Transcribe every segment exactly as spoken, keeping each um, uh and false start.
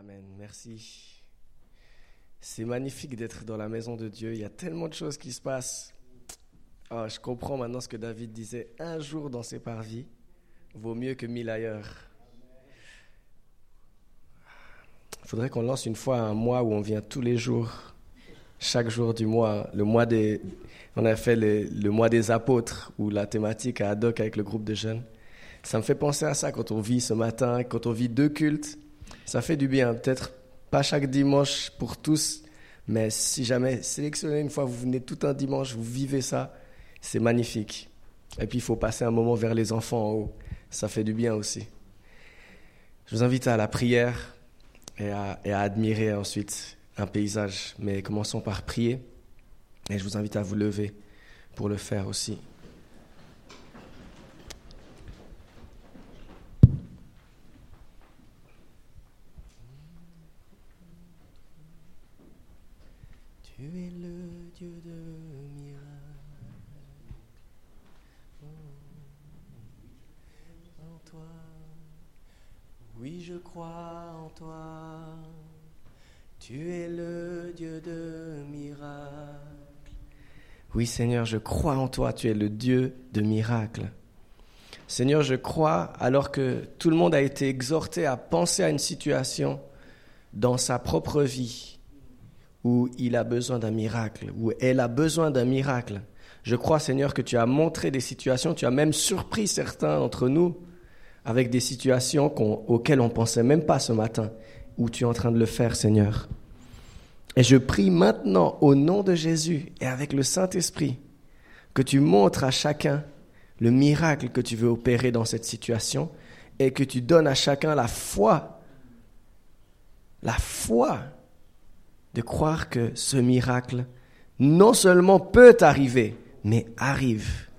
Amen. Merci. C'est magnifique d'être dans la maison de Dieu. Il y a tellement de choses qui se passent. Oh, je comprends maintenant ce que David disait. Un jour dans ses parvis vaut mieux que mille ailleurs. Il faudrait qu'on lance une fois un mois où on vient tous les jours, chaque jour du mois. Le mois des, on a fait le, le mois des apôtres, où la thématique à ad hoc avec le groupe de jeunes. Ça me fait penser à ça quand on vit ce matin, quand on vit deux cultes. Ça fait du bien, peut-être pas chaque dimanche pour tous, mais si jamais sélectionnez une fois, vous venez tout un dimanche, vous vivez ça, c'est magnifique. Et puis il faut passer un moment vers les enfants en haut, ça fait du bien aussi. Je vous invite à la prière et à, et à admirer ensuite un paysage, mais commençons par prier et je vous invite à vous lever pour le faire aussi. Tu es le Dieu de miracles, oh, en toi, oui je crois en toi, tu es le Dieu de miracles. Oui Seigneur, je crois en toi, tu es le Dieu de miracles. Seigneur, je crois alors que tout le monde a été exhorté à penser à une situation dans sa propre vie, où il a besoin d'un miracle, où elle a besoin d'un miracle. Je crois, Seigneur, que tu as montré des situations, tu as même surpris certains d'entre nous avec des situations qu'on, auxquelles on ne pensait même pas ce matin, où tu es en train de le faire, Seigneur. Et je prie maintenant, au nom de Jésus et avec le Saint-Esprit, que tu montres à chacun le miracle que tu veux opérer dans cette situation et que tu donnes à chacun la foi, la foi, de croire que ce miracle non seulement peut arriver, mais arrive.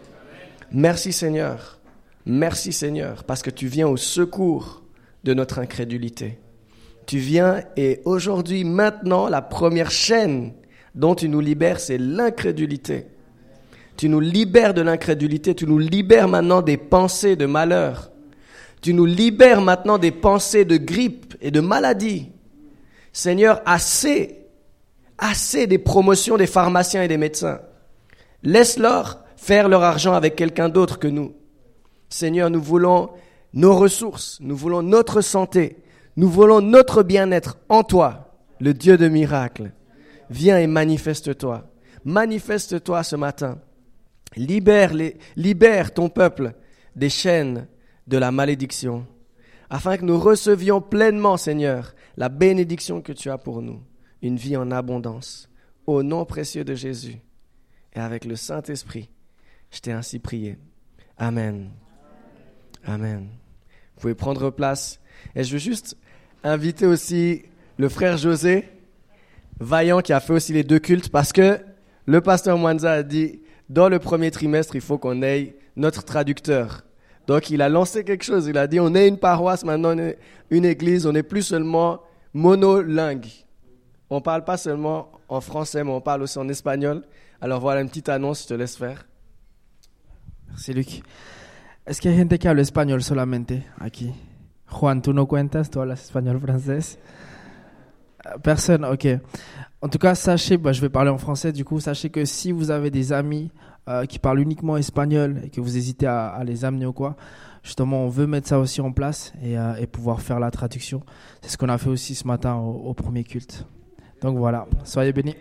Merci Seigneur, merci Seigneur, parce que tu viens au secours de notre incrédulité. Tu viens et aujourd'hui, maintenant, la première chaîne dont tu nous libères, c'est l'incrédulité. Tu nous libères de l'incrédulité, tu nous libères maintenant des pensées de malheur. Tu nous libères maintenant des pensées de grippe et de maladie. Seigneur, assez, assez des promotions des pharmaciens et des médecins. Laisse-leur faire leur argent avec quelqu'un d'autre que nous. Seigneur, nous voulons nos ressources, nous voulons notre santé, nous voulons notre bien-être en toi, le Dieu de miracles. Viens et manifeste-toi. Manifeste-toi ce matin. Libère, les, libère ton peuple des chaînes de la malédiction, afin que nous recevions pleinement, Seigneur, la bénédiction que tu as pour nous, une vie en abondance. Au nom précieux de Jésus et avec le Saint-Esprit, je t'ai ainsi prié. Amen. Amen. Vous pouvez prendre place. Et je veux juste inviter aussi le frère José, vaillant, qui a fait aussi les deux cultes, parce que le pasteur Mwanza a dit, dans le premier trimestre, il faut qu'on ait notre traducteur. Donc, il a lancé quelque chose. Il a dit, on est une paroisse, maintenant on est une église. On n'est plus seulement monolingue. On ne parle pas seulement en français, mais on parle aussi en espagnol. Alors, voilà une petite annonce, je te laisse faire. Merci, Luc. Est-ce qu'il y a gente que habla español solamente aquí? Juan, ¿tú no cuentas? ¿Tú hablas español francés? Personne, ok. En tout cas, sachez, bah, je vais parler en français, du coup, sachez que si vous avez des amis euh, qui parlent uniquement espagnol et que vous hésitez à, à les amener ou quoi, justement, on veut mettre ça aussi en place et, euh, et pouvoir faire la traduction. C'est ce qu'on a fait aussi ce matin au, au premier culte. Donc voilà, soyez bénis.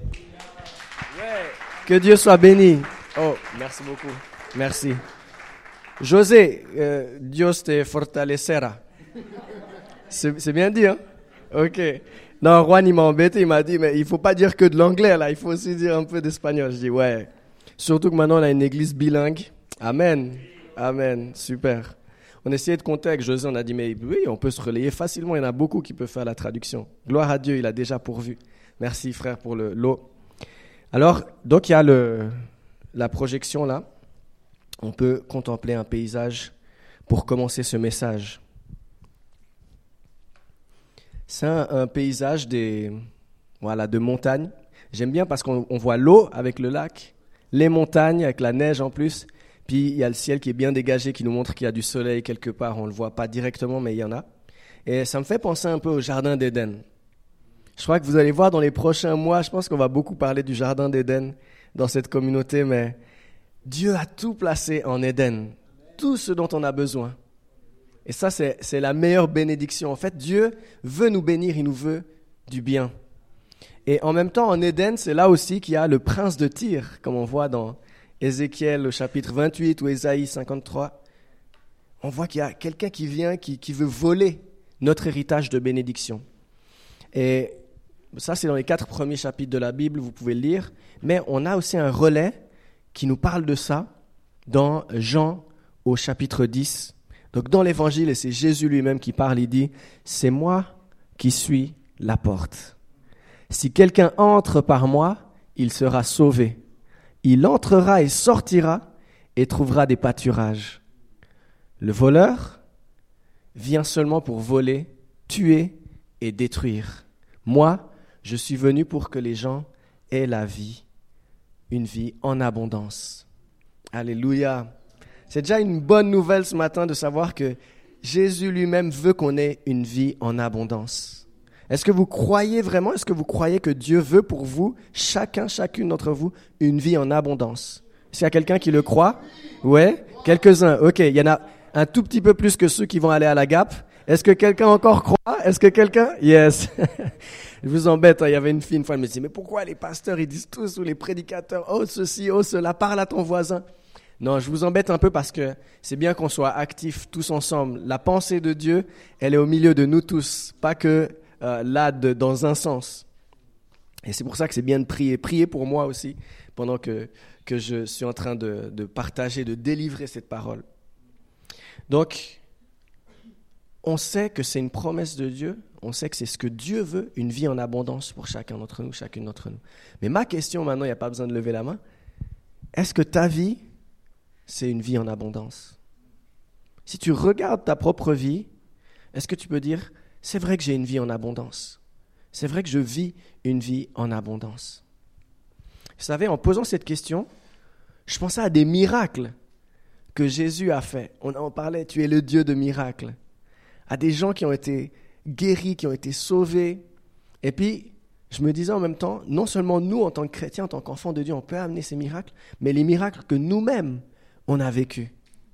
Ouais. Que Dieu soit béni. Oh, merci beaucoup. Merci. José, euh, Dios te fortalecera. C'est, c'est bien dit, hein? Ok. Non, Juan, il m'a embêté, il m'a dit, mais il faut pas dire que de l'anglais, là, il faut aussi dire un peu d'espagnol. Je dis, ouais. Surtout que maintenant, on a une église bilingue. Amen. Amen. Super. On essayait de compter avec José, on a dit, mais oui, on peut se relayer facilement, il y en a beaucoup qui peuvent faire la traduction. Gloire à Dieu, il a déjà pourvu. Merci, frère, pour le lot. Alors, donc, il y a le, la projection, là. On peut contempler un paysage pour commencer ce message. C'est un, un paysage des, voilà, de montagnes. J'aime bien parce qu'on on voit l'eau avec le lac, les montagnes avec la neige en plus. Puis il y a le ciel qui est bien dégagé, qui nous montre qu'il y a du soleil quelque part. On ne le voit pas directement, mais il y en a. Et ça me fait penser un peu au Jardin d'Éden. Je crois que vous allez voir dans les prochains mois, je pense qu'on va beaucoup parler du Jardin d'Éden dans cette communauté, mais Dieu a tout placé en Éden, tout ce dont on a besoin. Et ça, c'est, c'est la meilleure bénédiction. En fait, Dieu veut nous bénir, il nous veut du bien. Et en même temps, en Éden, c'est là aussi qu'il y a le prince de Tyr, comme on voit dans Ézéchiel au chapitre vingt-huit ou Ésaïe cinquante-trois. On voit qu'il y a quelqu'un qui vient, qui, qui veut voler notre héritage de bénédiction. Et ça, c'est dans les quatre premiers chapitres de la Bible, vous pouvez le lire. Mais on a aussi un relais qui nous parle de ça dans Jean au chapitre dix. Donc dans l'évangile, et c'est Jésus lui-même qui parle, il dit « C'est moi qui suis la porte. Si quelqu'un entre par moi, il sera sauvé. Il entrera et sortira et trouvera des pâturages. Le voleur vient seulement pour voler, tuer et détruire. Moi, je suis venu pour que les gens aient la vie, une vie en abondance. » Alléluia. C'est déjà une bonne nouvelle ce matin de savoir que Jésus lui-même veut qu'on ait une vie en abondance. Est-ce que vous croyez vraiment, est-ce que vous croyez que Dieu veut pour vous, chacun, chacune d'entre vous, une vie en abondance? Est-ce qu'il y a quelqu'un qui le croit? Ouais, quelques-uns. Ok, il y en a un tout petit peu plus que ceux qui vont aller à la Gap. Est-ce que quelqu'un encore croit? Est-ce que quelqu'un? Yes. Je vous embête, hein. Il y avait une fille une fois, elle me dit, mais pourquoi les pasteurs, ils disent tous, ou les prédicateurs, oh ceci, oh cela, parle à ton voisin. Non, je vous embête un peu parce que c'est bien qu'on soit actifs tous ensemble. La pensée de Dieu, elle est au milieu de nous tous, pas que euh, là, de, dans un sens. Et c'est pour ça que c'est bien de prier. Prier pour moi aussi, pendant que, que je suis en train de, de partager, de délivrer cette parole. Donc, on sait que c'est une promesse de Dieu, on sait que c'est ce que Dieu veut, une vie en abondance pour chacun d'entre nous, chacune d'entre nous. Mais ma question maintenant, il n'y a pas besoin de lever la main, est-ce que ta vie, c'est une vie en abondance? Si tu regardes ta propre vie, est-ce que tu peux dire, c'est vrai que j'ai une vie en abondance. C'est vrai que je vis une vie en abondance. Vous savez, en posant cette question, je pensais à des miracles que Jésus a fait. On en parlait, tu es le Dieu de miracles. À des gens qui ont été guéris, qui ont été sauvés. Et puis, je me disais en même temps, non seulement nous, en tant que chrétiens, en tant qu'enfants de Dieu, on peut amener ces miracles, mais les miracles que nous-mêmes, on a vécu.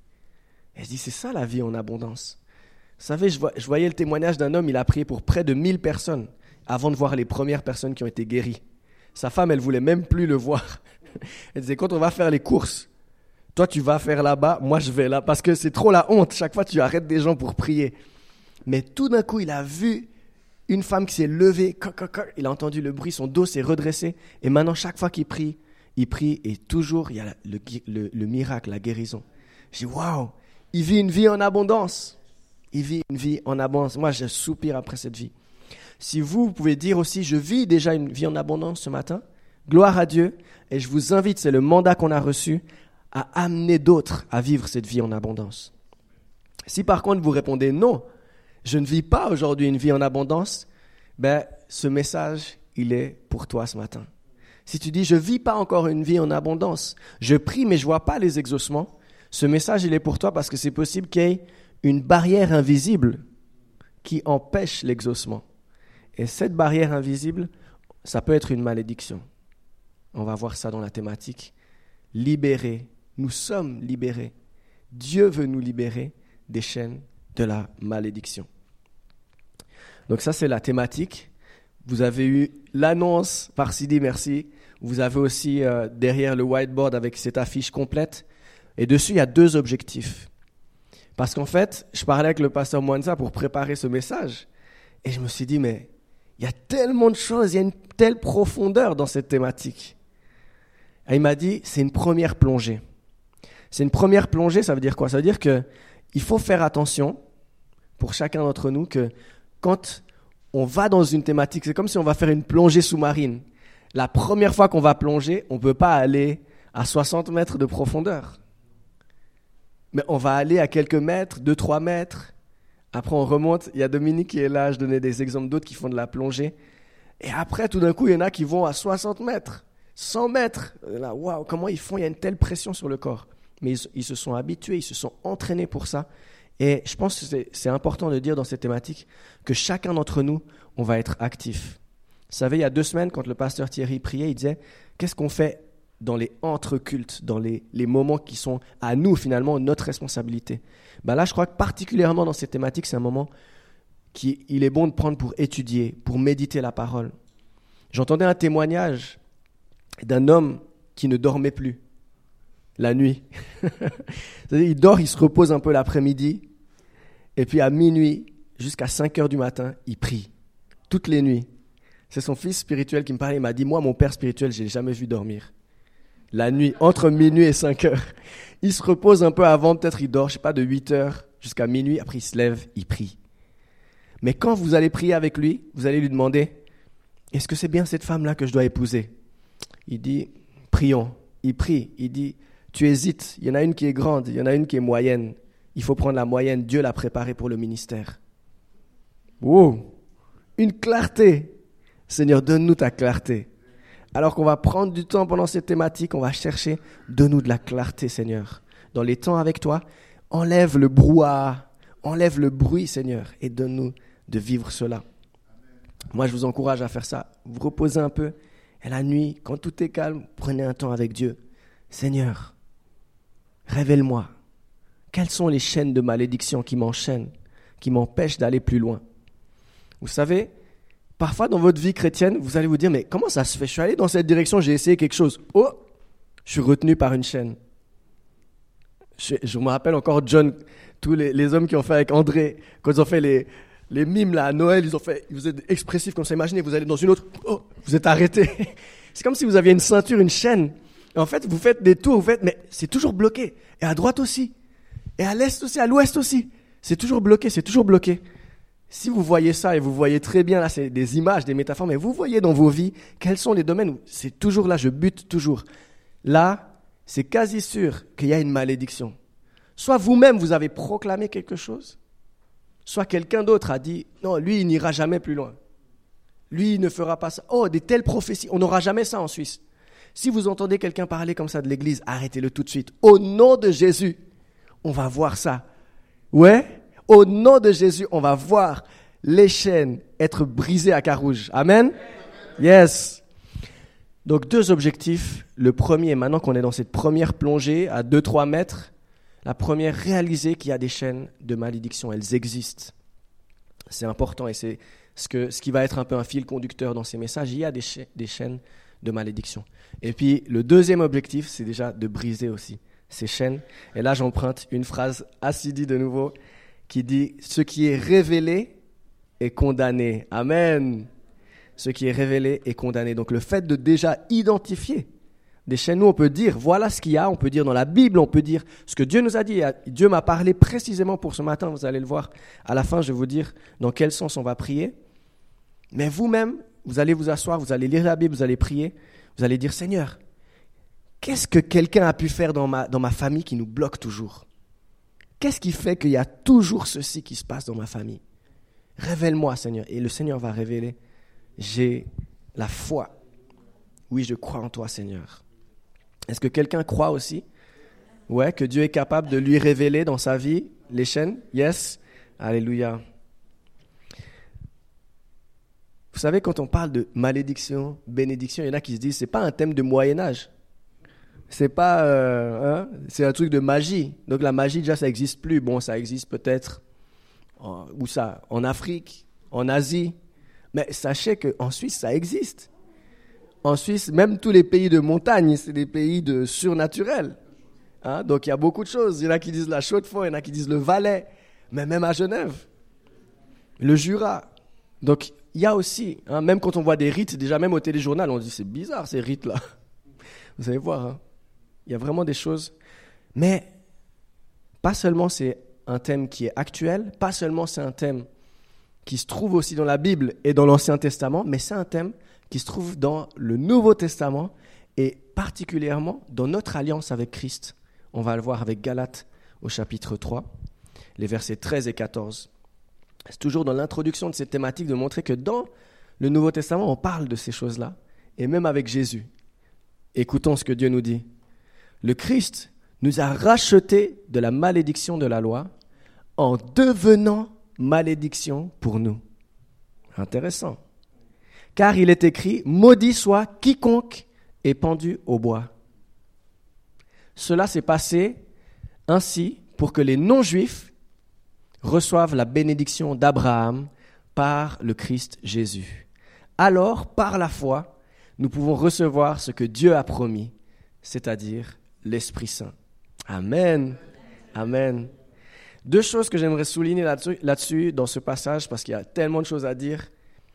Et je dis, c'est ça la vie en abondance. Vous savez, je, vois, je voyais le témoignage d'un homme, il a prié pour près de mille personnes avant de voir les premières personnes qui ont été guéries. Sa femme, elle voulait même plus le voir. Elle disait, quand on va faire les courses, toi tu vas faire là-bas, moi je vais là, parce que c'est trop la honte. Chaque fois, tu arrêtes des gens pour prier. Mais tout d'un coup, il a vu une femme qui s'est levée, il a entendu le bruit, son dos s'est redressé, et maintenant, chaque fois qu'il prie, il prie et toujours il y a le, le, le miracle, la guérison. Je dis waouh, il vit une vie en abondance. Il vit une vie en abondance. Moi, je soupire après cette vie. Si vous, vous pouvez dire aussi, je vis déjà une vie en abondance ce matin, gloire à Dieu, et je vous invite, c'est le mandat qu'on a reçu, à amener d'autres à vivre cette vie en abondance. Si par contre vous répondez non, je ne vis pas aujourd'hui une vie en abondance, ben ce message, il est pour toi ce matin. Si tu dis, je ne vis pas encore une vie en abondance, je prie mais je ne vois pas les exaucements, ce message, il est pour toi parce que c'est possible qu'il y ait une barrière invisible qui empêche l'exaucement. Et cette barrière invisible, ça peut être une malédiction. On va voir ça dans la thématique. Libérés, nous sommes libérés. Dieu veut nous libérer des chaînes de la malédiction. Donc ça, c'est la thématique. Vous avez eu l'annonce par Sidi, merci. Vous avez aussi euh, derrière le whiteboard avec cette affiche complète. Et dessus, il y a deux objectifs. Parce qu'en fait, je parlais avec le pasteur Mwanza pour préparer ce message. Et je me suis dit, mais il y a tellement de choses, il y a une telle profondeur dans cette thématique. Et il m'a dit, c'est une première plongée. C'est une première plongée, ça veut dire quoi? Ça veut dire qu'il faut faire attention, pour chacun d'entre nous, que quand on va dans une thématique, c'est comme si on va faire une plongée sous-marine. La première fois qu'on va plonger, on ne peut pas aller à soixante mètres de profondeur. Mais on va aller à quelques mètres, deux, trois mètres. Après, on remonte. Il y a Dominique qui est là, je donnais des exemples d'autres qui font de la plongée. Et après, tout d'un coup, il y en a qui vont à soixante mètres, cent mètres. Là, waouh, comment ils font? Il y a une telle pression sur le corps. Mais ils, ils se sont habitués, ils se sont entraînés pour ça. Et je pense que c'est, c'est important de dire dans cette thématique que chacun d'entre nous, on va être actif. Vous savez, il y a deux semaines, quand le pasteur Thierry priait, il disait « Qu'est-ce qu'on fait dans les entre-cultes, dans les, les moments qui sont à nous, finalement, notre responsabilité ?» Ben là, je crois que particulièrement dans cette thématique, c'est un moment qu'il est bon de prendre pour étudier, pour méditer la parole. J'entendais un témoignage d'un homme qui ne dormait plus la nuit. C'est-à-dire, il dort, il se repose un peu l'après-midi, et puis à minuit, jusqu'à cinq heures du matin, il prie, toutes les nuits. C'est son fils spirituel qui me parlait, il m'a dit, moi, mon père spirituel, je ne l'ai jamais vu dormir. La nuit, entre minuit et cinq heures. Il se repose un peu avant, peut-être il dort, je ne sais pas, de huit heures jusqu'à minuit, après il se lève, il prie. Mais quand vous allez prier avec lui, vous allez lui demander, est-ce que c'est bien cette femme-là que je dois épouser ? Il dit, prions. Il prie, il dit, tu hésites, il y en a une qui est grande, il y en a une qui est moyenne. Il faut prendre la moyenne, Dieu l'a préparée pour le ministère. Wow, une clarté. Seigneur, donne-nous ta clarté. Alors qu'on va prendre du temps pendant cette thématique, on va chercher, donne-nous de la clarté, Seigneur. Dans les temps avec toi, enlève le brouhaha, enlève le bruit, Seigneur, et donne-nous de vivre cela. Moi, je vous encourage à faire ça. Vous reposez un peu, et la nuit, quand tout est calme, prenez un temps avec Dieu. Seigneur, révèle-moi, quelles sont les chaînes de malédiction qui m'enchaînent, qui m'empêchent d'aller plus loin. Vous savez, parfois dans votre vie chrétienne, vous allez vous dire, mais comment ça se fait ? Je suis allé dans cette direction, j'ai essayé quelque chose. Oh, je suis retenu par une chaîne. Je, je me rappelle encore John, tous les, les hommes qui ont fait avec André, quand ils ont fait les, les mimes là, à Noël, ils ont fait, vous êtes expressifs comme ça, imaginez, vous allez dans une autre, oh, vous êtes arrêtés. C'est comme si vous aviez une ceinture, une chaîne. Et en fait, vous faites des tours, vous faites, mais c'est toujours bloqué. Et à droite aussi. Et à l'est aussi, à l'ouest aussi. C'est toujours bloqué, c'est toujours bloqué. Si vous voyez ça, et vous voyez très bien, là, c'est des images, des métaphores, mais vous voyez dans vos vies, quels sont les domaines où c'est toujours là, je bute toujours. Là, c'est quasi sûr qu'il y a une malédiction. Soit vous-même, vous avez proclamé quelque chose, soit quelqu'un d'autre a dit, non, lui, il n'ira jamais plus loin. Lui, il ne fera pas ça. Oh, des telles prophéties, on n'aura jamais ça en Suisse. Si vous entendez quelqu'un parler comme ça de l'église, arrêtez-le tout de suite. Au nom de Jésus, on va voir ça. Ouais? Au nom de Jésus, on va voir les chaînes être brisées à Carouge. Amen? Yes. Donc, deux objectifs. Le premier, maintenant qu'on est dans cette première plongée à deux à trois mètres, la première, réaliser qu'il y a des chaînes de malédiction. Elles existent. C'est important et c'est ce, que, ce qui va être un peu un fil conducteur dans ces messages. Il y a des, cha- des chaînes de malédiction. Et puis, le deuxième objectif, c'est déjà de briser aussi ces chaînes. Et là, j'emprunte une phrase Assidi de nouveau qui dit « Ce qui est révélé est condamné. » Amen. Ce qui est révélé est condamné. Donc, le fait de déjà identifier des chaînes, nous, on peut dire, voilà ce qu'il y a, on peut dire dans la Bible, on peut dire ce que Dieu nous a dit. Dieu m'a parlé précisément pour ce matin, vous allez le voir. À la fin, je vais vous dire dans quel sens on va prier. Mais vous-même, vous allez vous asseoir, vous allez lire la Bible, vous allez prier, vous allez dire, Seigneur, qu'est-ce que quelqu'un a pu faire dans ma, dans ma famille qui nous bloque toujours ? Qu'est-ce qui fait qu'il y a toujours ceci qui se passe dans ma famille ? Révèle-moi, Seigneur. Et le Seigneur va révéler, j'ai la foi. Oui, je crois en toi, Seigneur. Est-ce que quelqu'un croit aussi ? Ouais, que Dieu est capable de lui révéler dans sa vie les chaînes ? Yes. Alléluia. Vous savez, quand on parle de malédiction, bénédiction, il y en a qui se disent, c'est pas un thème de Moyen-Âge. C'est pas, euh, hein, c'est un truc de magie. Donc la magie, déjà, ça n'existe plus. Bon, ça existe peut-être, en, où ça ? En Afrique, en Asie. Mais sachez qu'en Suisse, ça existe. En Suisse, même tous les pays de montagne, c'est des pays de surnaturel. Hein, donc il y a beaucoup de choses. Il y en a qui disent la Chaux-de-Fonds, il y en a qui disent le Valais, mais même à Genève, le Jura. Donc il y a aussi, hein, même quand on voit des rites, déjà même au téléjournal, on dit c'est bizarre ces rites-là. Vous allez voir, hein, il y a vraiment des choses. Mais pas seulement c'est un thème qui est actuel, pas seulement c'est un thème qui se trouve aussi dans la Bible et dans l'Ancien Testament, mais c'est un thème qui se trouve dans le Nouveau Testament et particulièrement dans notre alliance avec Christ. On va le voir avec Galates au chapitre trois, les versets treize et quatorze. C'est toujours dans l'introduction de cette thématique de montrer que dans le Nouveau Testament, on parle de ces choses-là, et même avec Jésus. Écoutons ce que Dieu nous dit. Le Christ nous a rachetés de la malédiction de la loi en devenant malédiction pour nous. Intéressant. Car il est écrit, maudit soit quiconque est pendu au bois. Cela s'est passé ainsi pour que les non-juifs reçoivent la bénédiction d'Abraham par le Christ Jésus. Alors, par la foi, nous pouvons recevoir ce que Dieu a promis, c'est-à-dire l'Esprit Saint. Amen. Amen. Deux choses que j'aimerais souligner là-dessus, là-dessus dans ce passage, parce qu'il y a tellement de choses à dire.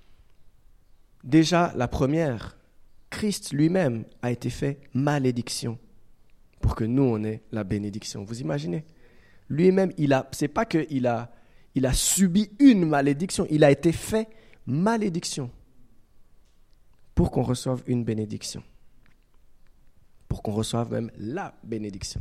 Déjà, la première, Christ lui-même a été fait malédiction pour que nous, on ait la bénédiction. Vous imaginez ? Lui-même, il a, c'est pas qu'il a, il a subi une malédiction, il a été fait malédiction pour qu'on reçoive une bénédiction. Pour qu'on reçoive même la bénédiction.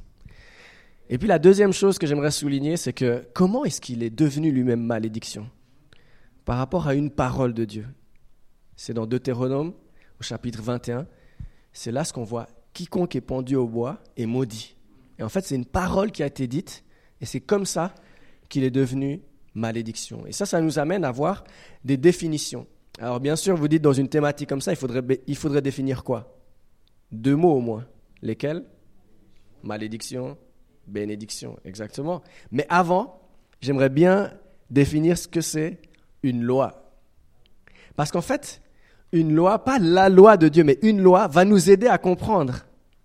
Et puis la deuxième chose que j'aimerais souligner, c'est que comment est-ce qu'il est devenu lui-même malédiction ? Par rapport à une parole de Dieu. C'est dans Deutéronome, au chapitre vingt et un. C'est là ce qu'on voit. Quiconque est pendu au bois est maudit. Et en fait, c'est une parole qui a été dite. Et c'est comme ça qu'il est devenu malédiction. Et ça, ça nous amène à voir des définitions. Alors bien sûr, vous dites dans une thématique comme ça, il faudrait, il faudrait définir quoi ? Deux mots au moins. Lesquels ? Malédiction, bénédiction, exactement. Mais avant, j'aimerais bien définir ce que c'est une loi. Parce qu'en fait, une loi, pas la loi de Dieu, mais une loi va nous aider à comprendre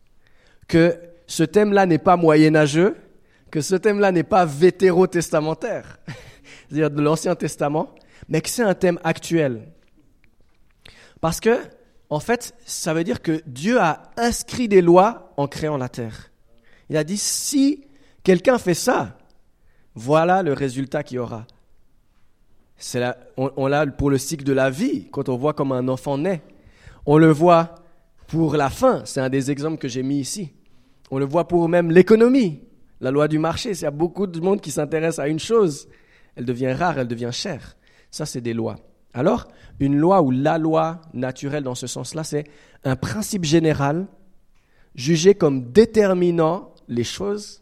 que ce thème-là n'est pas moyenâgeux, que ce thème-là n'est pas vétérotestamentaire, c'est-à-dire de l'Ancien Testament, mais que c'est un thème actuel. Parce que, en fait, ça veut dire que Dieu a inscrit des lois en créant la terre. Il a dit, si quelqu'un fait ça, voilà le résultat qu'il y aura. C'est là, on, on l'a pour le cycle de la vie, quand on voit comment un enfant naît. On le voit pour la fin, c'est un des exemples que j'ai mis ici. On le voit pour même l'économie, la loi du marché. S'il y a beaucoup de monde qui s'intéresse à une chose, elle devient rare, elle devient chère. Ça, c'est des lois. Alors, une loi ou la loi naturelle dans ce sens-là, c'est un principe général jugé comme déterminant les choses,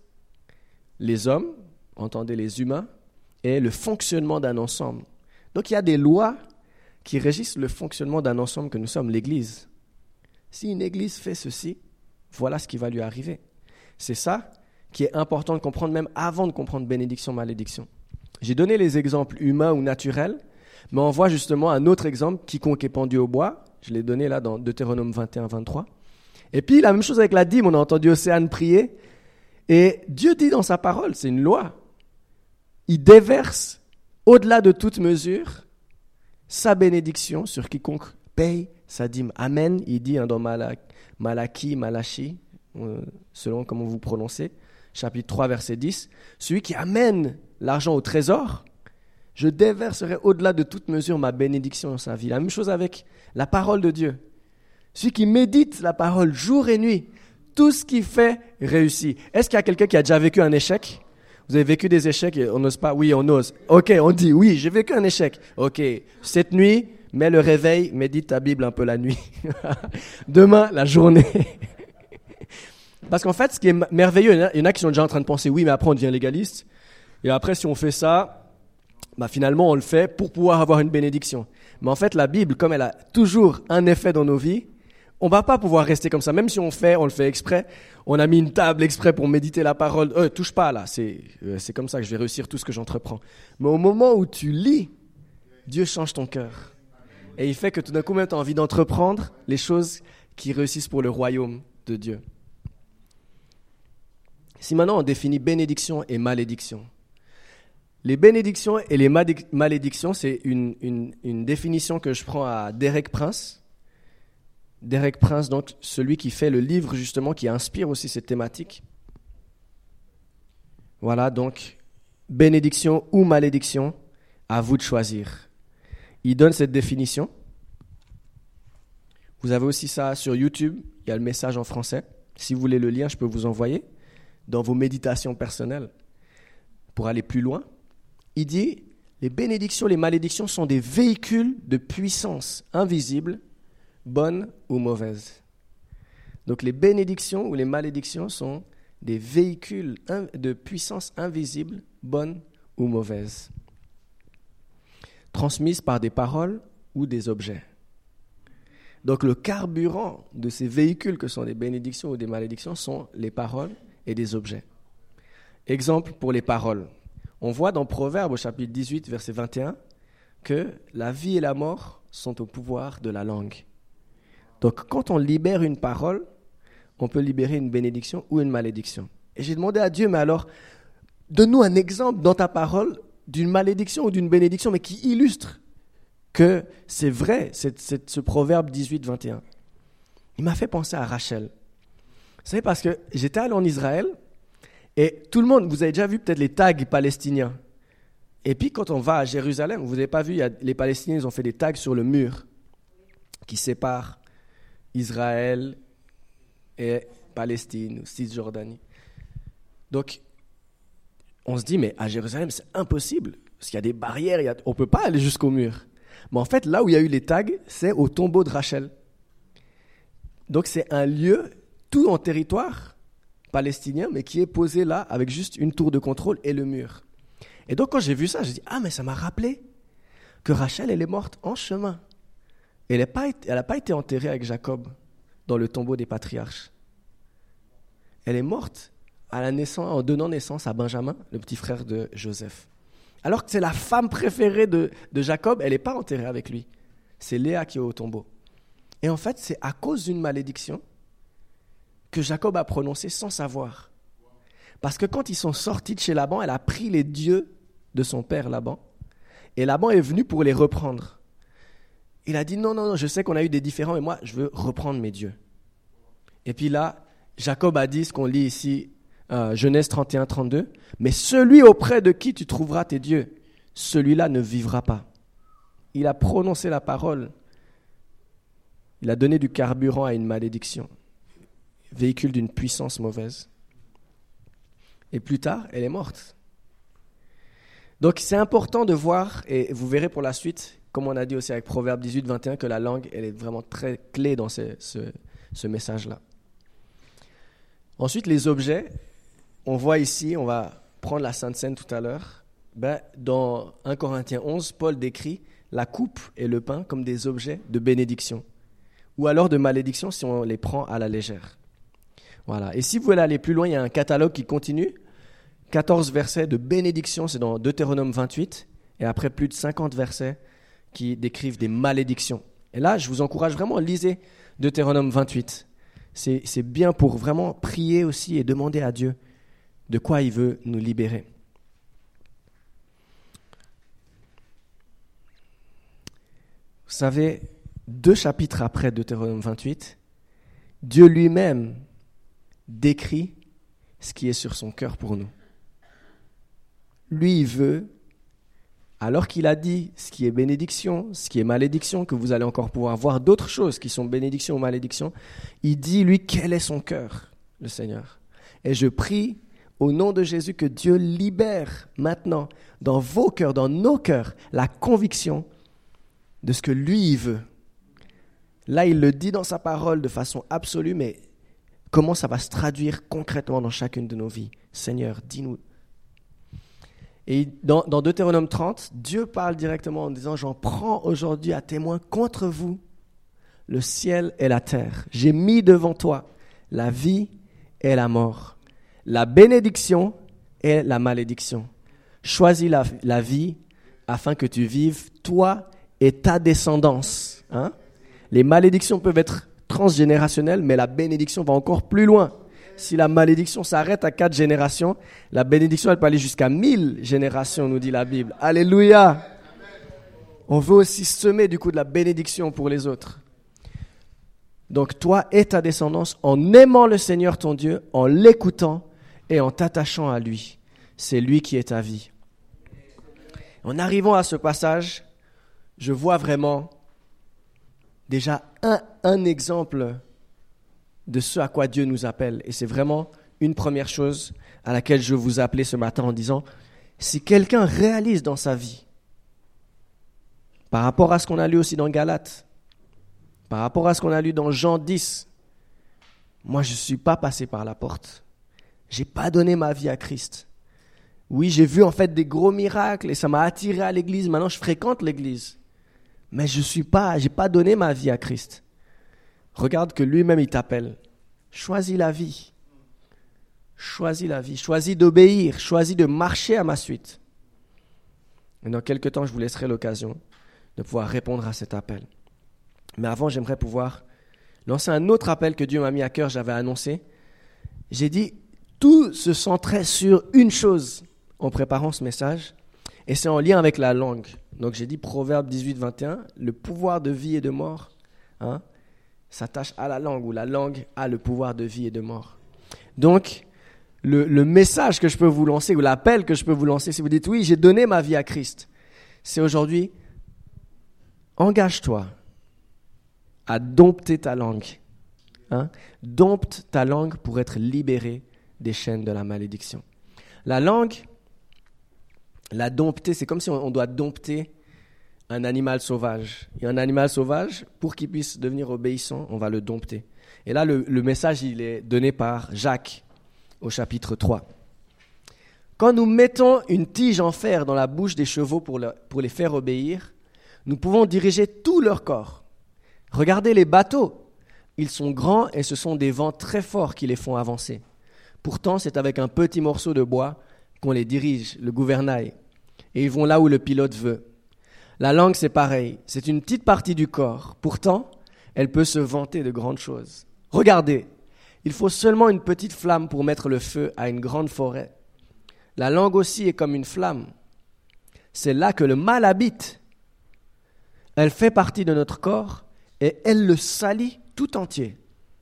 les hommes, entendez les humains, et le fonctionnement d'un ensemble. Donc, il y a des lois qui régissent le fonctionnement d'un ensemble que nous sommes, l'Église. Si une Église fait ceci, voilà ce qui va lui arriver. C'est ça qui est important de comprendre, même avant de comprendre bénédiction, malédiction. J'ai donné les exemples humains ou naturels, mais on voit justement un autre exemple, quiconque est pendu au bois. Je l'ai donné là dans Deutéronome vingt et un vingt-trois. Et puis, la même chose avec la dîme, on a entendu Océane prier. Et Dieu dit dans sa parole, c'est une loi. Il déverse, au-delà de toute mesure, sa bénédiction sur quiconque paye sa dîme. Amen, il dit hein, dans Malachie, Malachi, euh, selon comment vous prononcez, chapitre trois, verset dix. Celui qui amène l'argent au trésor, je déverserai au-delà de toute mesure ma bénédiction dans sa vie. La même chose avec la parole de Dieu. Celui qui médite la parole jour et nuit, tout ce qu'il fait réussit. Est-ce qu'il y a quelqu'un qui a déjà vécu un échec ? Vous avez vécu des échecs et on n'ose pas ? Oui, on ose. Ok, on dit oui, j'ai vécu un échec. Ok, cette nuit, mets le réveil, médite ta Bible un peu la nuit. Demain, la journée. Parce qu'en fait, ce qui est merveilleux, il y en a qui sont déjà en train de penser, oui, mais après on devient légaliste. Et après, si on fait ça, bah, finalement, on le fait pour pouvoir avoir une bénédiction. Mais en fait, la Bible, comme elle a toujours un effet dans nos vies, on ne va pas pouvoir rester comme ça. Même si on fait, on le fait exprès. On a mis une table exprès pour méditer la parole. Euh, touche pas là, c'est, euh, c'est comme ça que je vais réussir tout ce que j'entreprends. Mais au moment où tu lis, Dieu change ton cœur. Et il fait que tout d'un coup, même tu as envie d'entreprendre les choses qui réussissent pour le royaume de Dieu. Si maintenant on définit bénédiction et malédiction. Les bénédictions et les malédictions, c'est une, une, une définition que je prends à Derek Prince. Derek Prince, donc celui qui fait le livre justement, qui inspire aussi cette thématique. Voilà, donc, bénédiction ou malédiction, à vous de choisir. Il donne cette définition. Vous avez aussi ça sur YouTube, il y a le message en français. Si vous voulez le lien, je peux vous envoyer dans vos méditations personnelles pour aller plus loin. Il dit, les bénédictions, les malédictions sont des véhicules de puissance invisible, bonnes ou mauvaises. Donc les bénédictions ou les malédictions sont des véhicules de puissance invisible, bonnes ou mauvaise, transmise par des paroles ou des objets. Donc le carburant de ces véhicules que sont des bénédictions ou des malédictions sont les paroles et des objets. Exemple pour les paroles. On voit dans Proverbes au chapitre dix-huit, verset vingt et un, que la vie et la mort sont au pouvoir de la langue. Donc quand on libère une parole, on peut libérer une bénédiction ou une malédiction. Et j'ai demandé à Dieu, mais alors, donne-nous un exemple dans ta parole d'une malédiction ou d'une bénédiction, mais qui illustre que c'est vrai, c'est, c'est ce proverbe dix-huit, vingt et un. Il m'a fait penser à Rachel. Vous savez, parce que j'étais allé en Israël, et tout le monde, vous avez déjà vu peut-être les tags palestiniens. Et puis quand on va à Jérusalem, vous n'avez pas vu, il y a, les Palestiniens, ils ont fait des tags sur le mur qui séparent Israël et Palestine, ou Cisjordanie. Donc, on se dit, mais à Jérusalem, c'est impossible, parce qu'il y a des barrières, il y a, on ne peut pas aller jusqu'au mur. Mais en fait, là où il y a eu les tags, c'est au tombeau de Rachel. Donc, c'est un lieu, tout en territoire palestinien, mais qui est posé là, avec juste une tour de contrôle et le mur. Et donc, quand j'ai vu ça, j'ai dit, ah, mais ça m'a rappelé que Rachel, elle est morte en chemin. Elle n'a pas, pas été enterrée avec Jacob dans le tombeau des patriarches. Elle est morte à la naissance, en donnant naissance à Benjamin, le petit frère de Joseph. Alors que c'est la femme préférée de, de Jacob, elle n'est pas enterrée avec lui. C'est Léa qui est au tombeau. Et en fait, c'est à cause d'une malédiction que Jacob a prononcée sans savoir. Parce que quand ils sont sortis de chez Laban, elle a pris les dieux de son père Laban. Et Laban est venu pour les reprendre. Il a dit, non, non, non, je sais qu'on a eu des différends, mais moi, je veux reprendre mes dieux. Et puis là, Jacob a dit ce qu'on lit ici, euh, Genèse trente et un, trente-deux, mais celui auprès de qui tu trouveras tes dieux, celui-là ne vivra pas. Il a prononcé la parole. Il a donné du carburant à une malédiction, véhicule d'une puissance mauvaise. Et plus tard, elle est morte. Donc c'est important de voir, et vous verrez pour la suite, comme on a dit aussi avec Proverbe dix-huit, vingt et un, que la langue, elle est vraiment très clé dans ce, ce, ce message-là. Ensuite, les objets, on voit ici, on va prendre la Sainte Seine tout à l'heure, ben, dans un Corinthiens onze, Paul décrit la coupe et le pain comme des objets de bénédiction, ou alors de malédiction si on les prend à la légère. Voilà. Et si vous voulez aller plus loin, il y a un catalogue qui continue, quatorze versets de bénédiction, c'est dans Deutéronome vingt-huit, et après plus de cinquante versets qui décrivent des malédictions. Et là, je vous encourage vraiment à lire Deutéronome vingt-huit. C'est, c'est bien pour vraiment prier aussi et demander à Dieu de quoi il veut nous libérer. Vous savez, deux chapitres après Deutéronome vingt-huit, Dieu lui-même décrit ce qui est sur son cœur pour nous. Lui, il veut, alors qu'il a dit ce qui est bénédiction, ce qui est malédiction, que vous allez encore pouvoir voir d'autres choses qui sont bénédiction ou malédiction, il dit, lui, quel est son cœur, le Seigneur. Et je prie au nom de Jésus que Dieu libère maintenant dans vos cœurs, dans nos cœurs, la conviction de ce que lui, il veut. Là, il le dit dans sa parole de façon absolue, mais comment ça va se traduire concrètement dans chacune de nos vies? Seigneur, dis-nous. Et dans, dans Deutéronome trente, Dieu parle directement en disant « J'en prends aujourd'hui à témoin contre vous le ciel et la terre. J'ai mis devant toi la vie et la mort, la bénédiction et la malédiction. Choisis la, la vie afin que tu vives, toi et ta descendance. Hein » Les malédictions peuvent être transgénérationnelles, mais la bénédiction va encore plus loin. Si la malédiction s'arrête à quatre générations, la bénédiction, elle peut aller jusqu'à mille générations, nous dit la Bible. Alléluia! On veut aussi semer du coup de la bénédiction pour les autres. Donc toi et ta descendance, en aimant le Seigneur ton Dieu, en l'écoutant et en t'attachant à lui. C'est lui qui est ta vie. En arrivant à ce passage, je vois vraiment déjà un, un exemple de ce à quoi Dieu nous appelle. Et c'est vraiment une première chose à laquelle je vous appelais ce matin en disant, si quelqu'un réalise dans sa vie, par rapport à ce qu'on a lu aussi dans Galates, par rapport à ce qu'on a lu dans Jean dix, moi je ne suis pas passé par la porte, je n'ai pas donné ma vie à Christ, Oui, j'ai vu en fait des gros miracles et ça m'a attiré à l'église. Maintenant, je fréquente l'église. Mais je suis pas, j'ai pas donné ma vie à Christ. Regarde que lui-même, il t'appelle. Choisis la vie. Choisis la vie. Choisis d'obéir. Choisis de marcher à ma suite. Et dans quelques temps, je vous laisserai l'occasion de pouvoir répondre à cet appel. Mais avant, j'aimerais pouvoir lancer un autre appel que Dieu m'a mis à cœur, j'avais annoncé. J'ai dit, tout se centrait sur une chose en préparant ce message, et c'est en lien avec la langue. Donc j'ai dit Proverbe dix-huit, vingt et un, le pouvoir de vie et de mort hein, s'attache à la langue, ou la langue a le pouvoir de vie et de mort. Donc, le, le message que je peux vous lancer, ou l'appel que je peux vous lancer, si vous dites, oui, j'ai donné ma vie à Christ, c'est aujourd'hui, engage-toi à dompter ta langue. Hein? Dompte ta langue pour être libéré des chaînes de la malédiction. La langue, la dompter, c'est comme si on, on doit dompter un animal sauvage. Et un animal sauvage, pour qu'il puisse devenir obéissant, on va le dompter. Et là, le, le message, il est donné par Jacques au chapitre trois. Quand nous mettons une tige en fer dans la bouche des chevaux pour, le, pour les faire obéir, nous pouvons diriger tout leur corps. Regardez les bateaux. Ils sont grands et ce sont des vents très forts qui les font avancer. Pourtant, c'est avec un petit morceau de bois qu'on les dirige, le gouvernail. Et ils vont là où le pilote veut. La langue, c'est pareil. C'est une petite partie du corps. Pourtant, elle peut se vanter de grandes choses. Regardez, il faut seulement une petite flamme pour mettre le feu à une grande forêt. La langue aussi est comme une flamme. C'est là que le mal habite. Elle fait partie de notre corps et elle le salit tout entier.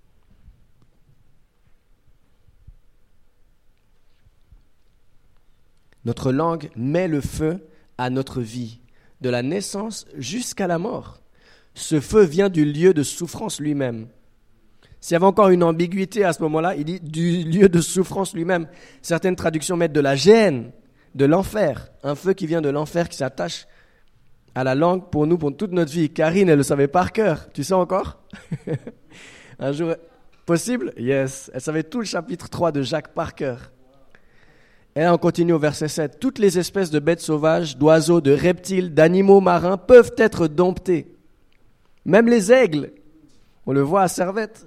Notre langue met le feu à notre vie, de la naissance jusqu'à la mort. Ce feu vient du lieu de souffrance lui-même. S'il y avait encore une ambiguïté à ce moment-là, il dit du lieu de souffrance lui-même. Certaines traductions mettent de la gêne, de l'enfer. Un feu qui vient de l'enfer, qui s'attache à la langue pour nous, pour toute notre vie. Karine, elle le savait par cœur. Tu sais encore? Un jour, possible? Yes. Elle savait tout le chapitre trois de Jacques par cœur. Et là, on continue au verset sept. Toutes les espèces de bêtes sauvages, d'oiseaux, de reptiles, d'animaux marins peuvent être domptés. Même les aigles. On le voit à Servette.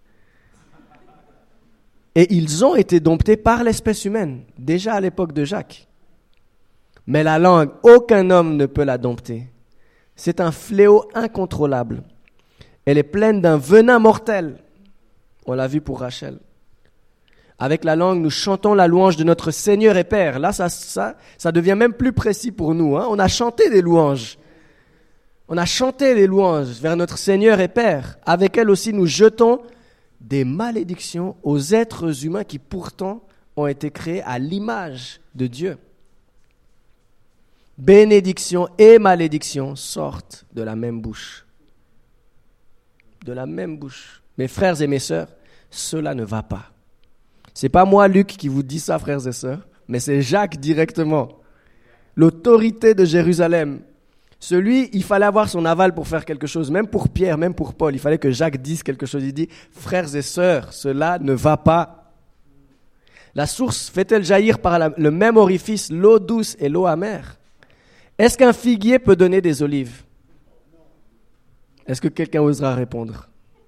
Et ils ont été domptés par l'espèce humaine, déjà à l'époque de Jacques. Mais la langue, aucun homme ne peut la dompter. C'est un fléau incontrôlable. Elle est pleine d'un venin mortel. On l'a vu pour Rachel. Avec la langue, nous chantons la louange de notre Seigneur et Père. Là, ça, ça, ça devient même plus précis pour nous. Hein. On a chanté des louanges. On a chanté des louanges vers notre Seigneur et Père. Avec elle aussi, nous jetons des malédictions aux êtres humains qui pourtant ont été créés à l'image de Dieu. Bénédiction et malédiction sortent de la même bouche. De la même bouche. Mes frères et mes sœurs, cela ne va pas. C'est pas moi, Luc, qui vous dit ça, frères et sœurs, mais c'est Jacques directement. L'autorité de Jérusalem. Celui, il fallait avoir son aval pour faire quelque chose, même pour Pierre, même pour Paul. Il fallait que Jacques dise quelque chose. Il dit, frères et sœurs, cela ne va pas. La source fait-elle jaillir par la, le même orifice l'eau douce et l'eau amère? Est-ce qu'un figuier peut donner des olives? Est-ce que quelqu'un osera répondre?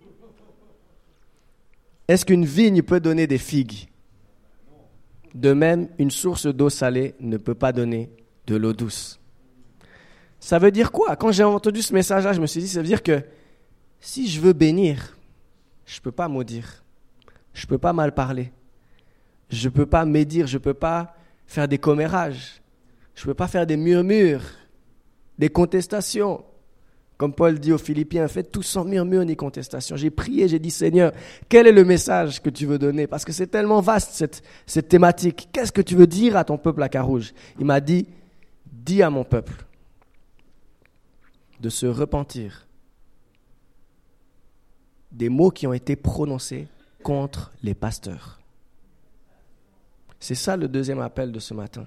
Est-ce qu'une vigne peut donner des figues? De même, une source d'eau salée ne peut pas donner de l'eau douce. Ça veut dire quoi? Quand j'ai entendu ce message-là, je me suis dit, ça veut dire que si je veux bénir, je ne peux pas maudire. Je ne peux pas mal parler. Je ne peux pas médire, je ne peux pas faire des commérages. Je ne peux pas faire des murmures, des contestations. Comme Paul dit aux Philippiens, faites tout sans murmure ni contestation. J'ai prié, j'ai dit, Seigneur, quel est le message que tu veux donner? Parce que c'est tellement vaste cette, cette thématique. Qu'est-ce que tu veux dire à ton peuple à Carouge? Il m'a dit, dis à mon peuple de se repentir des mots qui ont été prononcés contre les pasteurs. C'est ça le deuxième appel de ce matin.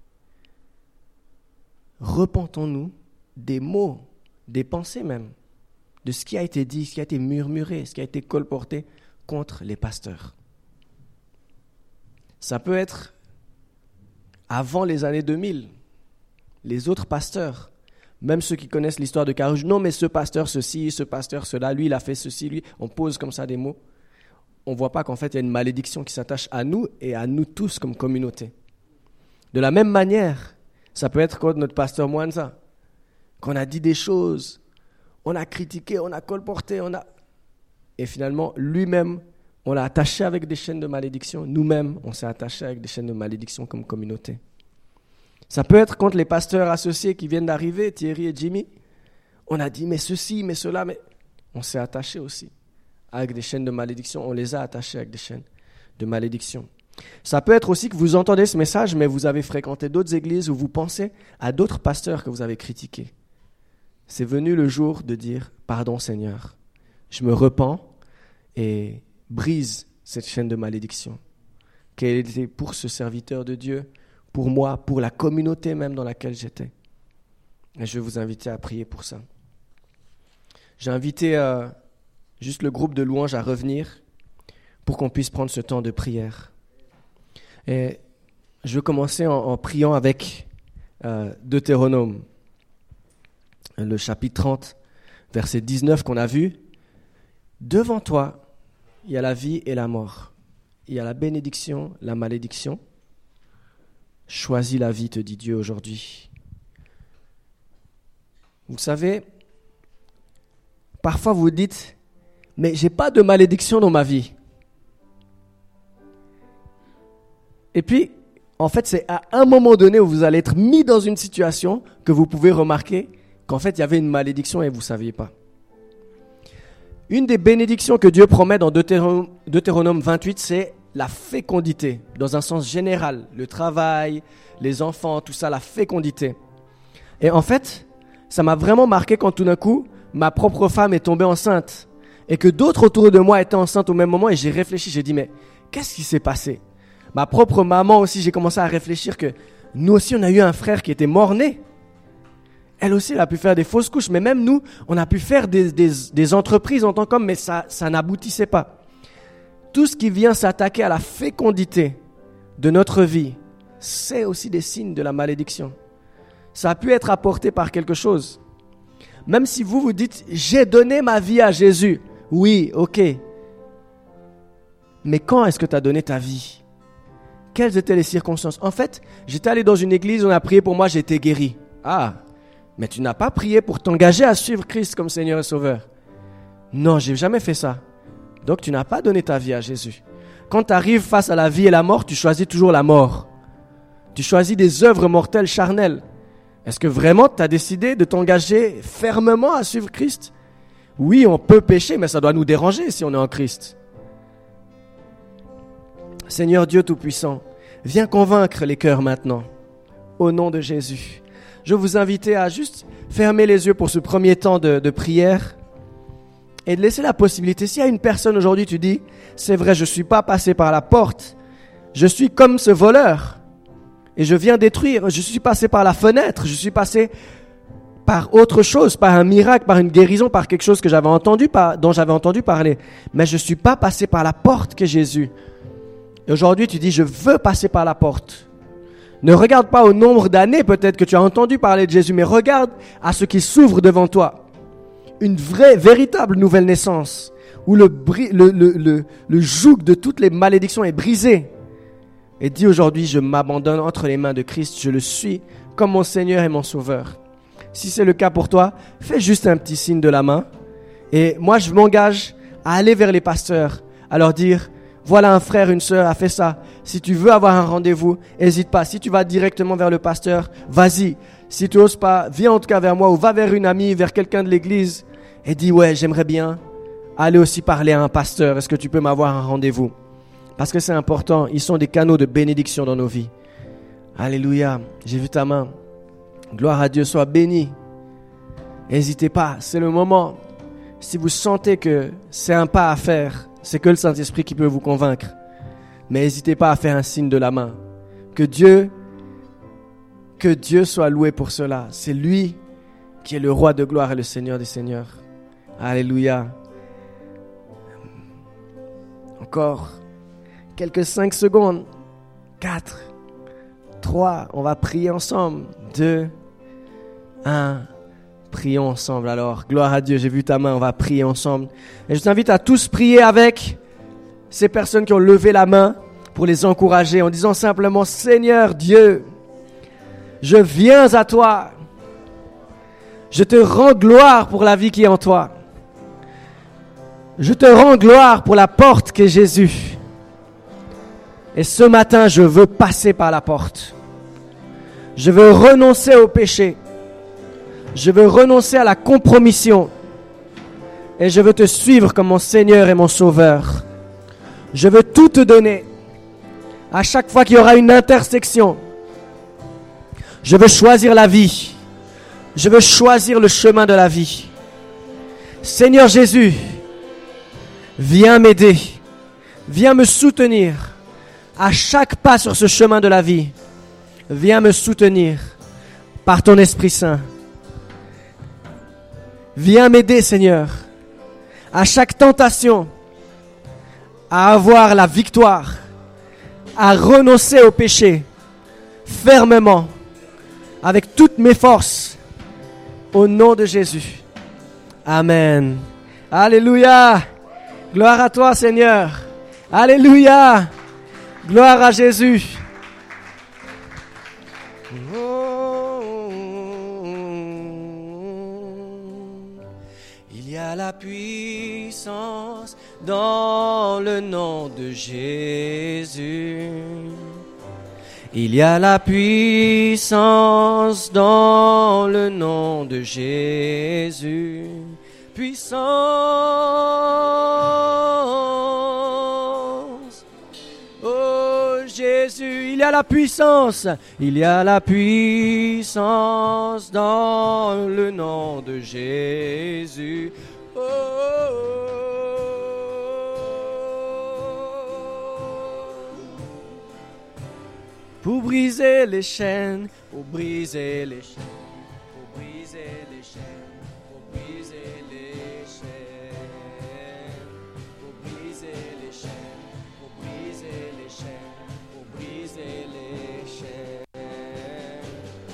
Repentons-nous des mots, des pensées même, de ce qui a été dit, ce qui a été murmuré, ce qui a été colporté contre les pasteurs. Ça peut être avant les années deux mille, les autres pasteurs, même ceux qui connaissent l'histoire de Carouge, non mais ce pasteur ceci, ce pasteur cela, lui il a fait ceci, lui, on pose comme ça des mots. On ne voit pas qu'en fait il y a une malédiction qui s'attache à nous et à nous tous comme communauté. De la même manière, ça peut être contre notre pasteur Mwanza, qu'on a dit des choses, on a critiqué, on a colporté, on a... Et finalement, lui-même, on l'a attaché avec des chaînes de malédiction. Nous-mêmes, on s'est attaché avec des chaînes de malédiction comme communauté. Ça peut être contre les pasteurs associés qui viennent d'arriver, Thierry et Jimmy. On a dit, mais ceci, mais cela, mais... On s'est attaché aussi avec des chaînes de malédiction. On les a attachés avec des chaînes de malédiction. Ça peut être aussi que vous entendez ce message, mais vous avez fréquenté d'autres églises où vous pensez à d'autres pasteurs que vous avez critiqués. C'est venu le jour de dire, pardon Seigneur, je me repens et brise cette chaîne de malédiction. Qu'elle était pour ce serviteur de Dieu, pour moi, pour la communauté même dans laquelle j'étais. Et je vais vous inviter à prier pour ça. J'ai invité euh, juste le groupe de louanges à revenir pour qu'on puisse prendre ce temps de prière. Et je vais commencer en, en priant avec euh, Deutéronome, le chapitre trente, verset dix-neuf qu'on a vu. Devant toi, il y a la vie et la mort. Il y a la bénédiction, la malédiction. Choisis la vie, te dit Dieu aujourd'hui. Vous savez, parfois vous vous dites, mais j'ai pas de malédiction dans ma vie. Et puis, en fait, c'est à un moment donné où vous allez être mis dans une situation que vous pouvez remarquer qu'en fait, il y avait une malédiction et vous ne saviez pas. Une des bénédictions que Dieu promet dans Deutéronome, Deutéronome vingt-huit, c'est la fécondité, dans un sens général. Le travail, les enfants, tout ça, la fécondité. Et en fait, ça m'a vraiment marqué quand tout d'un coup, ma propre femme est tombée enceinte et que d'autres autour de moi étaient enceintes au même moment et j'ai réfléchi, j'ai dit, mais qu'est-ce qui s'est passé ? Ma propre maman aussi, j'ai commencé à réfléchir que nous aussi, on a eu un frère qui était mort-né. Elle aussi, elle a pu faire des fausses couches. Mais même nous, on a pu faire des, des, des entreprises en tant qu'hommes, mais ça, ça n'aboutissait pas. Tout ce qui vient s'attaquer à la fécondité de notre vie, c'est aussi des signes de la malédiction. Ça a pu être apporté par quelque chose. Même si vous vous dites, j'ai donné ma vie à Jésus. Oui, ok. Mais quand est-ce que tu as donné ta vie ? Quelles étaient les circonstances ? En fait, j'étais allé dans une église, on a prié pour moi, j'ai été guéri. Ah, mais tu n'as pas prié pour t'engager à suivre Christ comme Seigneur et Sauveur. Non, j'ai jamais fait ça. Donc tu n'as pas donné ta vie à Jésus. Quand tu arrives face à la vie et la mort, tu choisis toujours la mort. Tu choisis des œuvres mortelles, charnelles. Est-ce que vraiment tu as décidé de t'engager fermement à suivre Christ ? Oui, on peut pécher, mais ça doit nous déranger si on est en Christ. Seigneur Dieu Tout-Puissant, viens convaincre les cœurs maintenant, au nom de Jésus. Je vous invite à juste fermer les yeux pour ce premier temps de, de prière et de laisser la possibilité. S'il y a une personne aujourd'hui, tu dis, c'est vrai, je ne suis pas passé par la porte, je suis comme ce voleur et je viens détruire, je suis passé par la fenêtre, je suis passé par autre chose, par un miracle, par une guérison, par quelque chose que j'avais entendu, par, dont j'avais entendu parler, mais je ne suis pas passé par la porte qu'est Jésus. Et aujourd'hui, tu dis, je veux passer par la porte. Ne regarde pas au nombre d'années peut-être que tu as entendu parler de Jésus, mais regarde à ce qui s'ouvre devant toi. Une vraie, véritable nouvelle naissance, où le, le, le, le, le joug de toutes les malédictions est brisé. Et dis aujourd'hui, je m'abandonne entre les mains de Christ, je le suis comme mon Seigneur et mon Sauveur. Si c'est le cas pour toi, fais juste un petit signe de la main. Et moi, je m'engage à aller vers les pasteurs, à leur dire, voilà un frère, une sœur a fait ça. Si tu veux avoir un rendez-vous, n'hésite pas. Si tu vas directement vers le pasteur, vas-y. Si tu n'oses pas, viens en tout cas vers moi ou va vers une amie, vers quelqu'un de l'église et dis, ouais, j'aimerais bien aller aussi parler à un pasteur. Est-ce que tu peux m'avoir un rendez-vous ? Parce que c'est important. Ils sont des canaux de bénédiction dans nos vies. Alléluia. J'ai vu ta main. Gloire à Dieu, sois béni. N'hésitez pas, c'est le moment. Si vous sentez que c'est un pas à faire, c'est que le Saint-Esprit qui peut vous convaincre. Mais n'hésitez pas à faire un signe de la main. Que Dieu, que Dieu soit loué pour cela. C'est lui qui est le roi de gloire et le Seigneur des Seigneurs. Alléluia. Encore quelques cinq secondes. Quatre, trois, on va prier ensemble. deux, un, prions ensemble. Alors, gloire à Dieu, j'ai vu ta main, on va prier ensemble. Et je t'invite à tous prier avec ces personnes qui ont levé la main pour les encourager en disant simplement, Seigneur Dieu, je viens à toi. Je te rends gloire pour la vie qui est en toi. Je te rends gloire pour la porte qu'est Jésus. Et ce matin, je veux passer par la porte. Je veux renoncer au péché. Je veux renoncer à la compromission. Et je veux te suivre comme mon Seigneur et mon Sauveur. Je veux tout te donner. À chaque fois qu'il y aura une intersection, je veux choisir la vie. Je veux choisir le chemin de la vie. Seigneur Jésus, viens m'aider. Viens me soutenir à chaque pas sur ce chemin de la vie. Viens me soutenir par ton Esprit Saint. Viens m'aider, Seigneur, à chaque tentation, à avoir la victoire, à renoncer au péché fermement, avec toutes mes forces, au nom de Jésus. Amen. Alléluia. Gloire à toi, Seigneur. Alléluia. Gloire à Jésus. Il y a la puissance dans le nom de Jésus. Il y a la puissance dans le nom de Jésus. Puissance. Oh Jésus, il y a la puissance. Il y a la puissance dans le nom de Jésus. Oh, oh, oh. Pour briser les chaînes, pour briser les chaînes, pour briser les chaînes, pour briser les chaînes, pour briser les chaînes, pour briser les chaînes, pour briser les chaînes.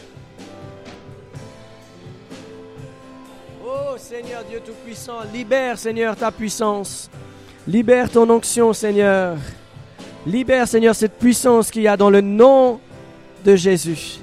Oh Seigneur Dieu Tout-Puissant, libère Seigneur ta puissance, libère ton onction Seigneur. Libère, Seigneur, cette puissance qu'il y a dans le nom de Jésus.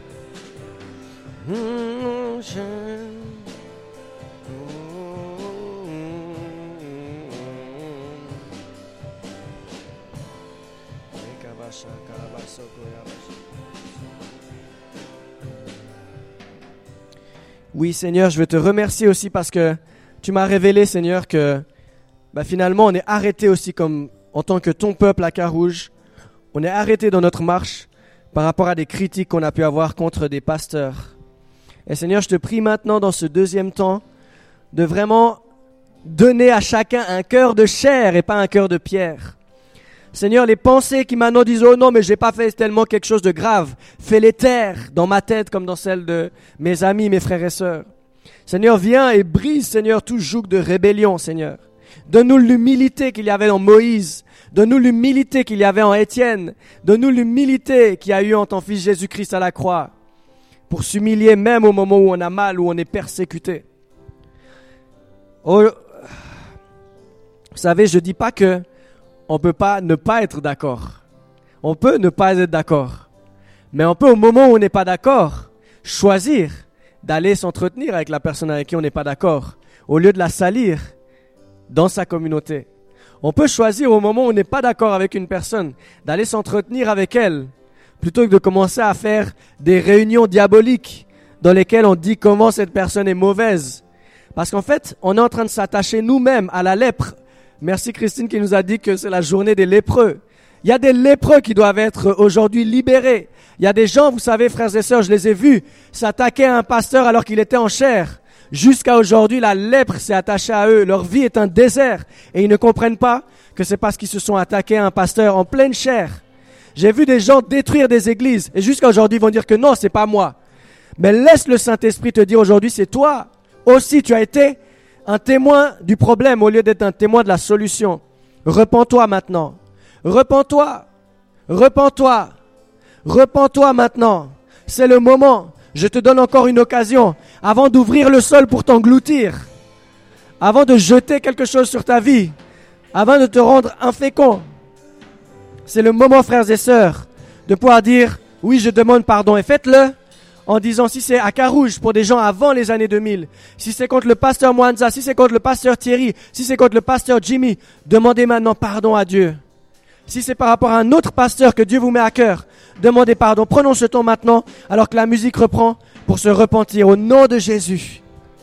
Oui, Seigneur, je veux te remercier aussi parce que tu m'as révélé, Seigneur, que bah, finalement, on est arrêté aussi comme en tant que ton peuple à Carouge. On est arrêté dans notre marche par rapport à des critiques qu'on a pu avoir contre des pasteurs. Et Seigneur, je te prie maintenant dans ce deuxième temps de vraiment donner à chacun un cœur de chair et pas un cœur de pierre. Seigneur, les pensées qui maintenant disent « Oh non, mais j'ai pas fait tellement quelque chose de grave », fais-les taire dans ma tête comme dans celle de mes amis, mes frères et sœurs. Seigneur, viens et brise, Seigneur, tout joug de rébellion, Seigneur. Donne-nous l'humilité qu'il y avait en Moïse. Donne-nous l'humilité qu'il y avait en Étienne. Donne-nous l'humilité qu'il y a eu en ton Fils Jésus-Christ à la croix. Pour s'humilier même au moment où on a mal, où on est persécuté. Oh, vous savez, je ne dis pas que on ne peut pas ne pas être d'accord. On peut ne pas être d'accord. Mais on peut, au moment où on n'est pas d'accord, choisir d'aller s'entretenir avec la personne avec qui on n'est pas d'accord, au lieu de la salir dans sa communauté. On peut choisir au moment où on n'est pas d'accord avec une personne, d'aller s'entretenir avec elle, plutôt que de commencer à faire des réunions diaboliques dans lesquelles on dit comment cette personne est mauvaise. Parce qu'en fait, on est en train de s'attacher nous-mêmes à la lèpre. Merci Christine qui nous a dit que c'est la journée des lépreux. Il y a des lépreux qui doivent être aujourd'hui libérés. Il y a des gens, vous savez, frères et sœurs, je les ai vus s'attaquer à un pasteur alors qu'il était en chair. Jusqu'à aujourd'hui, la lèpre s'est attachée à eux. Leur vie est un désert. Et ils ne comprennent pas que c'est parce qu'ils se sont attaqués à un pasteur en pleine chair. J'ai vu des gens détruire des églises. Et jusqu'à aujourd'hui, ils vont dire que non, c'est pas moi. Mais laisse le Saint-Esprit te dire aujourd'hui, c'est toi. Aussi, tu as été un témoin du problème au lieu d'être un témoin de la solution. Repens-toi maintenant. Repens-toi. Repens-toi. Repens-toi maintenant. C'est le moment. Je te donne encore une occasion avant d'ouvrir le sol pour t'engloutir, avant de jeter quelque chose sur ta vie, avant de te rendre infécond. C'est le moment, frères et sœurs, de pouvoir dire « Oui, je demande pardon ». Et faites-le en disant, si c'est à Carouge pour des gens avant les années deux mille, si c'est contre le pasteur Mwanza, si c'est contre le pasteur Thierry, si c'est contre le pasteur Jimmy, demandez maintenant pardon à Dieu. Si c'est par rapport à un autre pasteur que Dieu vous met à cœur, demandez pardon. Prenons ce temps maintenant, alors que la musique reprend, pour se repentir au nom de Jésus.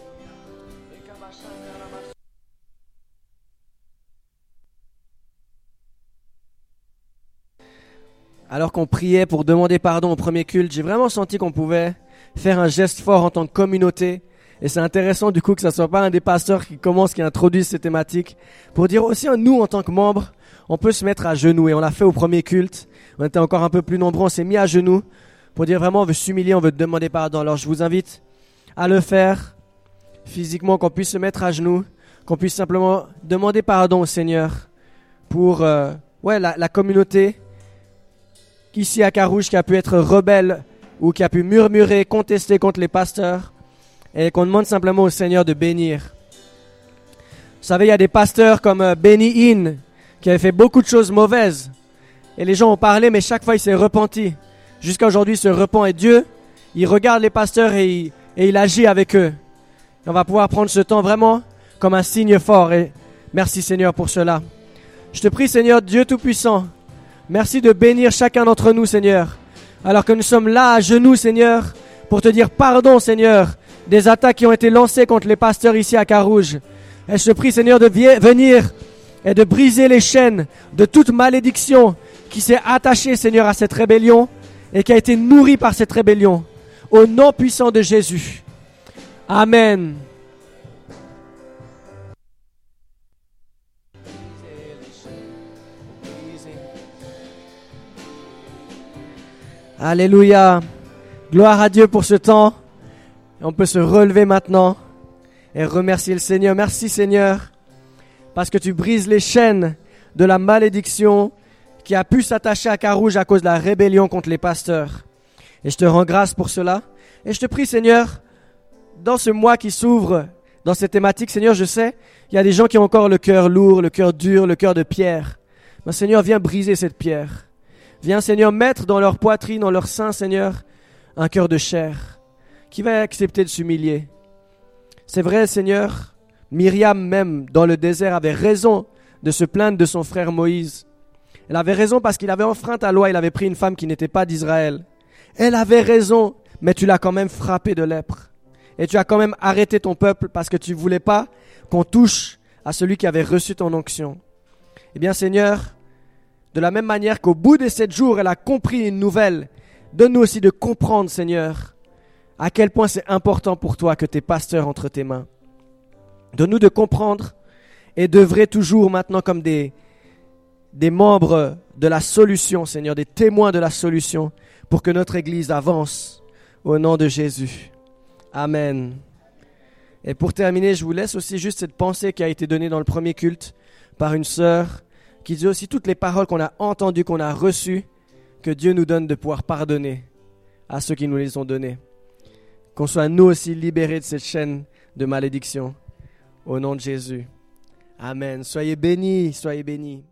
Alors qu'on priait pour demander pardon au premier culte, j'ai vraiment senti qu'on pouvait faire un geste fort en tant que communauté. Et c'est intéressant du coup que ce ne soit pas un des pasteurs qui commence, qui introduise ces thématiques, pour dire aussi, nous en tant que membres, on peut se mettre à genoux. Et on l'a fait au premier culte. On était encore un peu plus nombreux, on s'est mis à genoux pour dire vraiment on veut s'humilier, on veut demander pardon. Alors je vous invite à le faire physiquement, qu'on puisse se mettre à genoux, qu'on puisse simplement demander pardon au Seigneur pour euh, ouais, la, la communauté ici à Carouge qui a pu être rebelle ou qui a pu murmurer, contester contre les pasteurs, et qu'on demande simplement au Seigneur de bénir. Vous savez, il y a des pasteurs comme euh, Benny Hinn qui avait fait beaucoup de choses mauvaises, et les gens ont parlé, mais chaque fois il s'est repenti. Jusqu'à aujourd'hui, il se repent, et Dieu, il regarde les pasteurs et il, et il agit avec eux. Et on va pouvoir prendre ce temps vraiment comme un signe fort, et merci Seigneur pour cela. Je te prie Seigneur, Dieu Tout-Puissant, merci de bénir chacun d'entre nous, Seigneur, alors que nous sommes là à genoux, Seigneur, pour te dire pardon, Seigneur, des attaques qui ont été lancées contre les pasteurs ici à Carouge. Et je te prie, Seigneur, de venir et de briser les chaînes de toute malédiction qui s'est attachée, Seigneur, à cette rébellion et qui a été nourrie par cette rébellion. Au nom puissant de Jésus. Amen. Alléluia. Gloire à Dieu pour ce temps. On peut se relever maintenant et remercier le Seigneur. Merci Seigneur, parce que tu brises les chaînes de la malédiction qui a pu s'attacher à Carouge à cause de la rébellion contre les pasteurs. Et je te rends grâce pour cela. Et je te prie Seigneur, dans ce mois qui s'ouvre, dans cette thématique, Seigneur, je sais, il y a des gens qui ont encore le cœur lourd, le cœur dur, le cœur de pierre. Mais Seigneur, viens briser cette pierre. Viens, Seigneur, mettre dans leur poitrine, dans leur sein, Seigneur, un cœur de chair qui va accepter de s'humilier. C'est vrai, Seigneur, Myriam même, dans le désert, avait raison de se plaindre de son frère Moïse. Elle avait raison parce qu'il avait enfreint ta loi, il avait pris une femme qui n'était pas d'Israël. Elle avait raison, mais tu l'as quand même frappé de lèpre. Et tu as quand même arrêté ton peuple parce que tu ne voulais pas qu'on touche à celui qui avait reçu ton onction. Eh bien, Seigneur, de la même manière qu'au bout de sept jours, elle a compris une nouvelle, donne-nous aussi de comprendre, Seigneur, à quel point c'est important pour toi que tes pasteurs entre tes mains. Donne-nous de comprendre et d'œuvrer toujours maintenant comme des, des membres de la solution, Seigneur, des témoins de la solution pour que notre Église avance au nom de Jésus. Amen. Et pour terminer, je vous laisse aussi juste cette pensée qui a été donnée dans le premier culte par une sœur qui dit aussi toutes les paroles qu'on a entendues, qu'on a reçues, que Dieu nous donne de pouvoir pardonner à ceux qui nous les ont données. Qu'on soit nous aussi libérés de cette chaîne de malédiction. Au nom de Jésus. Amen. Soyez bénis, soyez bénis.